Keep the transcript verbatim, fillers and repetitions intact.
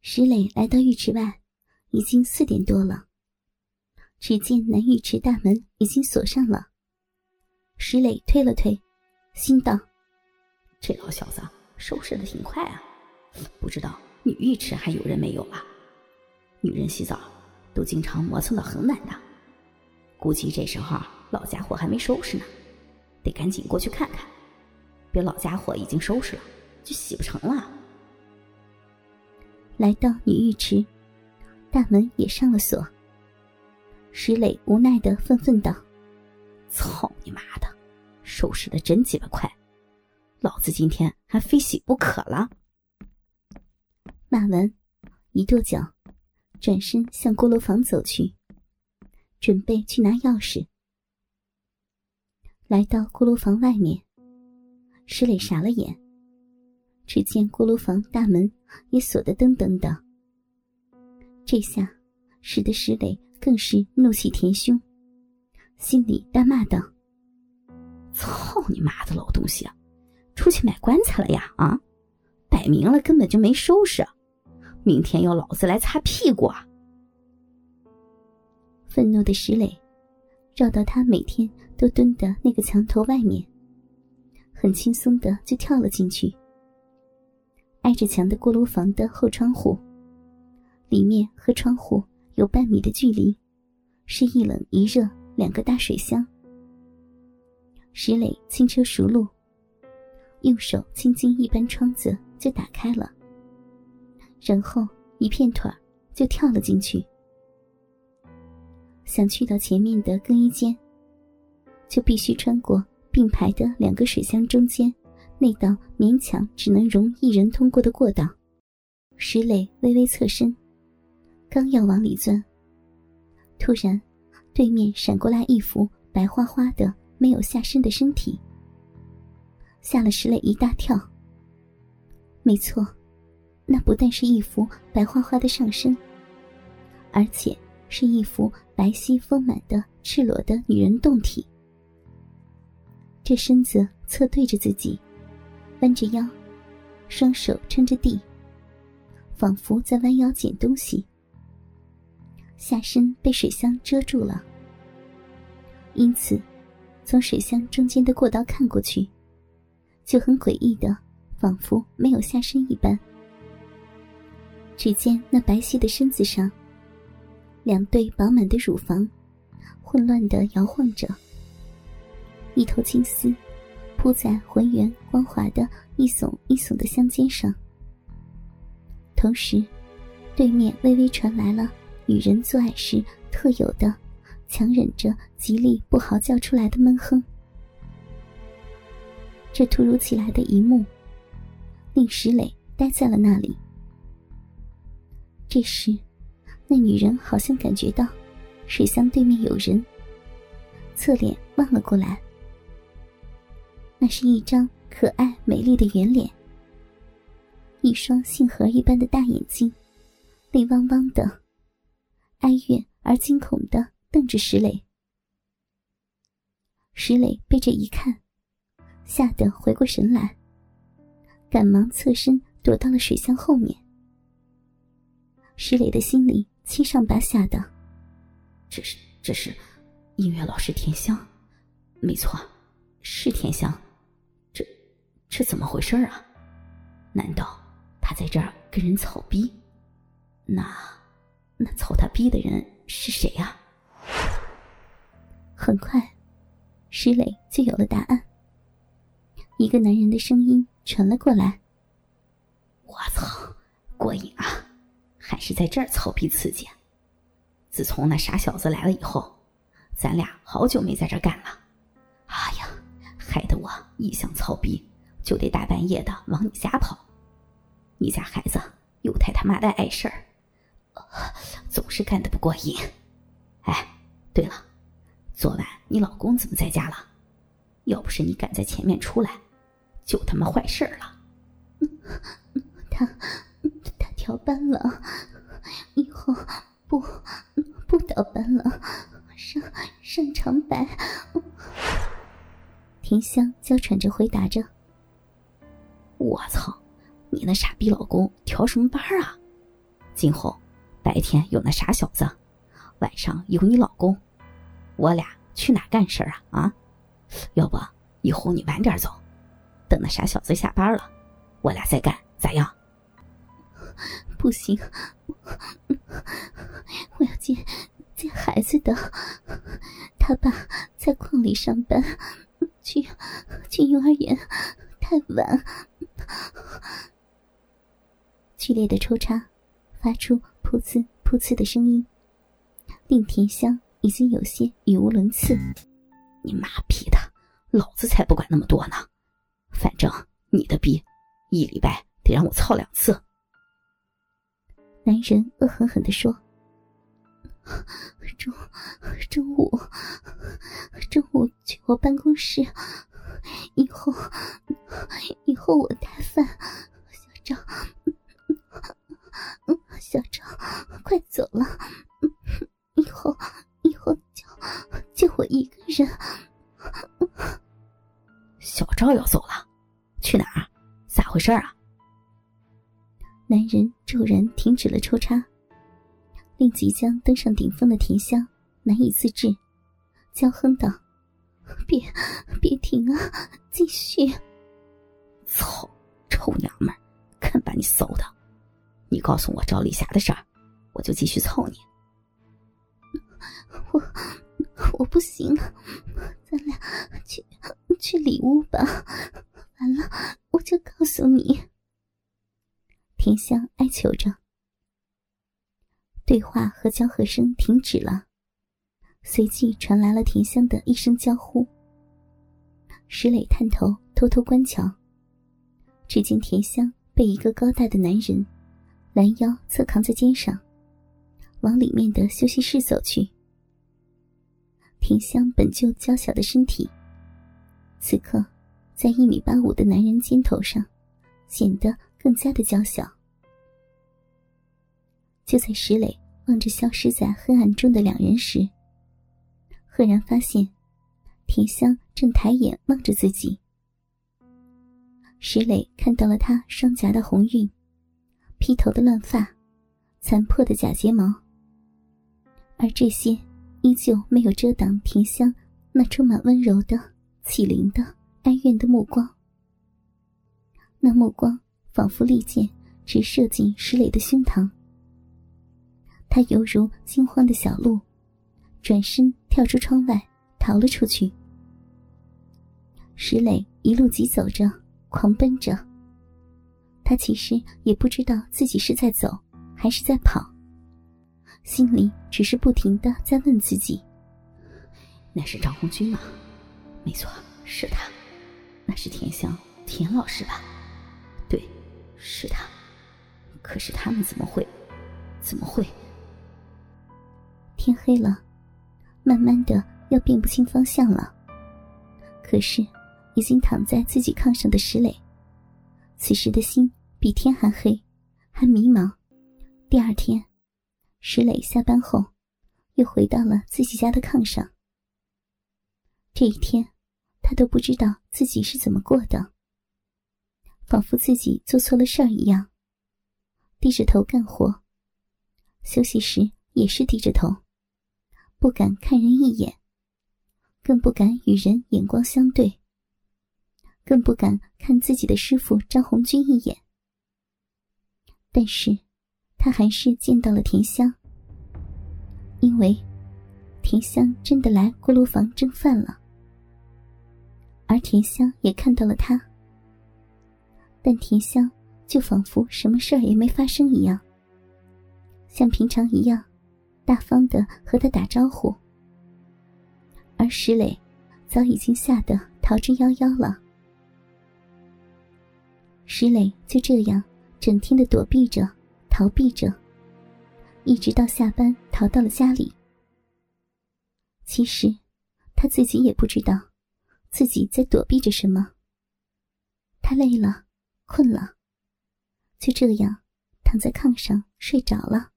石磊来到浴池外，已经四点多了。只见男浴池大门已经锁上了。石磊推了推，心道： 这老小子收拾得挺快啊，不知道女浴池还有人没有了。女人洗澡都经常磨蹭到很晚的，估计这时候老家伙还没收拾呢，得赶紧过去看看，别老家伙已经收拾了就洗不成了。 来到女浴池，大门也上了锁。石磊无奈地愤愤道： 操你妈的，收拾得真鸡巴快，老子今天还非洗不可了。 骂完，一跺脚，转身向锅炉房走去，准备去拿钥匙。来到锅炉房外面，石磊傻了眼，只见锅炉房大门也锁得噔噔的。这下使得石磊更是怒气填胸，心里大骂道： 操你妈的老东西啊，出去买棺材了呀啊！摆明了根本就没收拾，明天要老子来擦屁股啊！ 愤怒的石磊绕到他每天都蹲的那个墙头外面，很轻松的就跳了进去。挨着墙的锅炉房的后窗户，里面和窗户有半米的距离，是一冷一热两个大水箱。石磊轻车熟路，用手轻轻一扳窗子就打开了，然后一片腿就跳了进去。想去到前面的更衣间，就必须穿过并排的两个水箱中间那道勉强只能容一人通过的过道。石磊微微侧身，刚要往里钻，突然对面闪过来一幅白花花的没有下身的身体，吓了石磊一大跳。没错，那不但是一幅白花花的上身，而且是一幅白皙丰满的赤裸的女人胴体。这身子侧对着自己，弯着腰，双手撑着地，仿佛在弯腰捡东西。下身被水箱遮住了，因此从水箱中间的过道看过去，就很诡异的仿佛没有下身一般。只见那白皙的身子上，两对饱满的乳房混乱地摇晃着，一头青丝铺在浑圆光滑的一耸一耸的香肩上。同时对面微微传来了女人做爱时特有的强忍着极力不嚎叫出来的闷哼。这突如其来的一幕令石磊呆在了那里。这时那女人好像感觉到水箱对面有人，侧脸望了过来。那是一张可爱美丽的圆脸，一双杏核一般的大眼睛泪汪汪的，哀怨而惊恐地瞪着石磊。石磊被这一看，吓得回过神来，赶忙侧身躲到了水箱后面。石磊的心里七上八下的， 这是这是音乐老师甜香，没错，是甜香，这这怎么回事啊？难道他在这儿跟人草逼？那那操他逼的人是谁啊？ 很快石磊就有了答案。一个男人的声音传了过来： 我操，过瘾啊，还是在这儿操逼刺激。自从那傻小子来了以后，咱俩好久没在这儿干了。哎呀，害得我一想操逼就得大半夜的往你家跑。你家孩子又太他妈的碍事儿，总是干得不过瘾。哎，对了，昨晚你老公怎么在家了？要不是你赶在前面出来，就他妈坏事了。 他他调班了，以后不不倒班了，上上长白。甜香娇喘着回答着： 我操，你那傻逼老公调什么班啊？ 今后白天有那傻小子，晚上有你老公，我俩去哪干事啊？啊，要不以后你晚点走，等那傻小子下班了，我俩再干，咋样？ 不行，我要接接孩子的。他爸在矿里上班，去去幼儿园太晚。剧烈的抽插发出噗呲噗呲的声音，令田香已经有些语无伦次。 你妈逼的，老子才不管那么多呢，反正你的逼一礼拜得让我操两次。 男人恶狠狠地说，中中午中午去我办公室，以后以后我带饭。小赵，小赵快走了，以后以后就就我一个人。 小赵要走了？去哪儿？咋回事啊？ 男人骤然停止了抽插，令即将登上顶峰的田香难以自制，娇哼道：别别停啊，继续。 操，臭娘们儿，看把你骚的！你告诉我赵丽霞的事儿，我就继续操你。 我我不行，咱俩去去里屋吧，完了我就告诉你。田香哀求着。对话和交合声停止了，随即传来了田香的一声娇呼。石磊探头偷偷观瞧，只见田香被一个高大的男人拦腰侧扛在肩上，往里面的休息室走去。田香本就娇小的身体，此刻在一米八五的男人肩头上显得更加的娇小。就在石磊望着消失在黑暗中的两人时，赫然发现田香正抬眼望着自己。石磊看到了她双颊的红晕，披头的乱发，残破的假睫毛，而这些依旧没有遮挡田香那充满温柔的、启灵的、哀怨的目光。那目光仿佛利箭直射进石磊的胸膛。他犹如惊慌的小鹿，转身跳出窗外逃了出去。石磊一路疾走着，狂奔着。他其实也不知道自己是在走还是在跑，心里只是不停地在问自己： 那是张红军吗？没错，是他。那是田香，田老师吧？对，是他。可是他们怎么会怎么会天黑了，慢慢的要辨不清方向了。可是已经躺在自己炕上的石磊，此时的心比天还黑，还迷茫。第二天，石磊下班后又回到了自己家的炕上。这一天他都不知道自己是怎么过的，仿佛自己做错了事儿一样，低着头干活，休息时也是低着头，不敢看人一眼，更不敢与人眼光相对，更不敢看自己的师父张红军一眼。但是他还是见到了田香，因为田香真的来锅炉房蒸饭了，而田香也看到了他，但田香就仿佛什么事儿也没发生一样，像平常一样大方地和他打招呼。而石磊早已经吓得逃之夭夭了。石磊就这样整天的躲避着，逃避着，一直到下班逃到了家里。其实他自己也不知道自己在躲避着什么。他累了，困了，就这样躺在炕上睡着了。